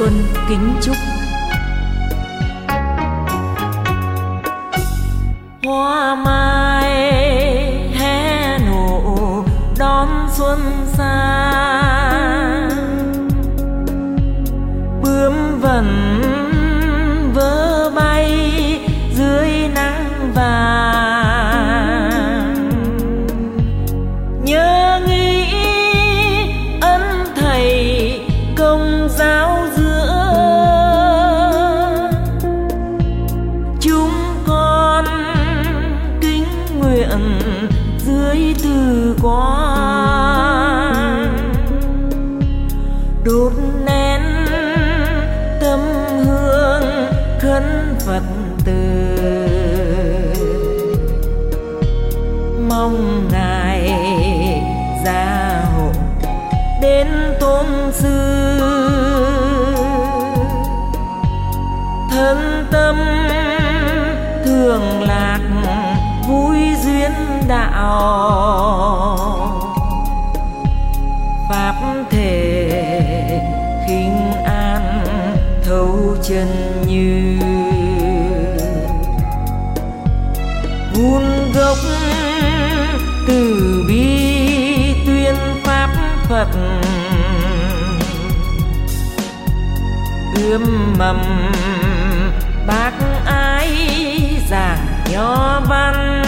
Xuân kính chúc. Hoa mai hé nụ đón xuân sang, bướm vần vỡ bay dưới nắng vàng. Nhớ nghĩ ân thầy công giáo giữa chúng con, kính nguyện dưới từ quang đốt nén tâm hương khấn Phật từ, mong Ngài gia hộ đến tôn sư. Thân tâm thường lạc vui duyên đạo, pháp thể khinh an thấu chân như. Vun gốc từ bi tuyên pháp Phật, ươm mầm bác ái giảng nho văn.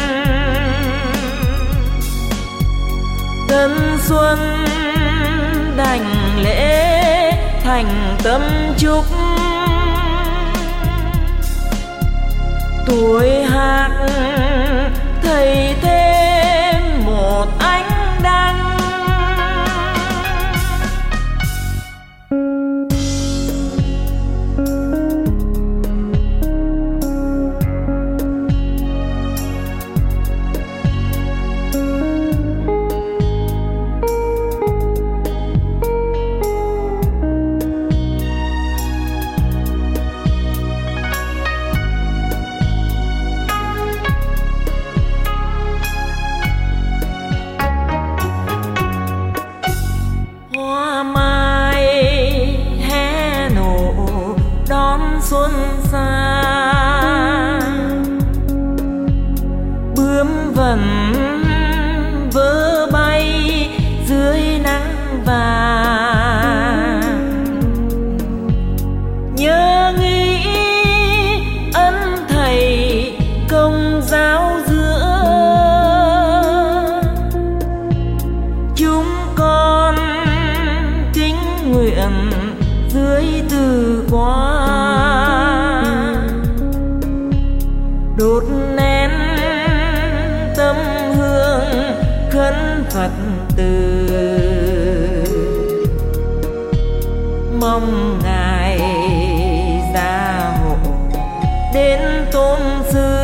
Tân xuân đảnh lễ thành tâm chúc, tuổi hạt thầy thêm một ánh đăng. Xuân sang, bướm vần vỡ bay dưới nắng vàng. Nhớ nghĩ ân thầy công giáo giữa chúng con, kính nguyện dưới từ quang đốt nén tâm hương khấn Phật từ, mong Ngài gia hộ đến tôn sư.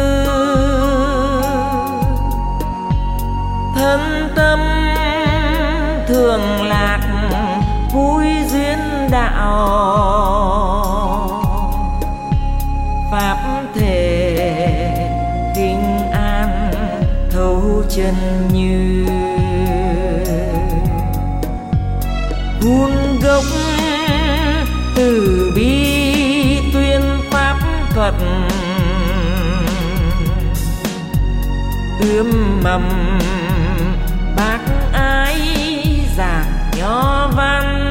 Thân tâm thường lạc vui duyên đạo, pháp thể kinh an thấu chân như. Vun gốc từ bi tuyên pháp Phật, ươm mầm bác ái giảng nho văn.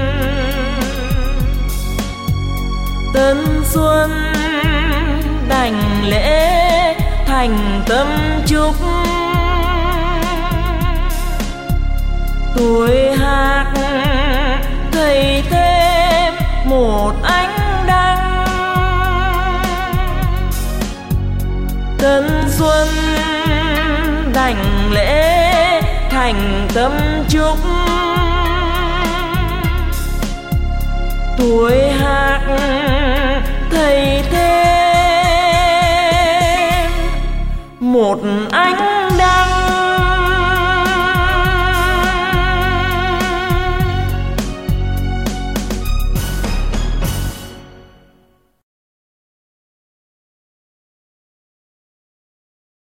Tân xuân đảnh lễ thành tâm chúc, tuổi hạt thầy thêm một ánh đăng. Tân xuân đảnh lễ thành tâm chúc, tuổi hạt thầy thêm một ánh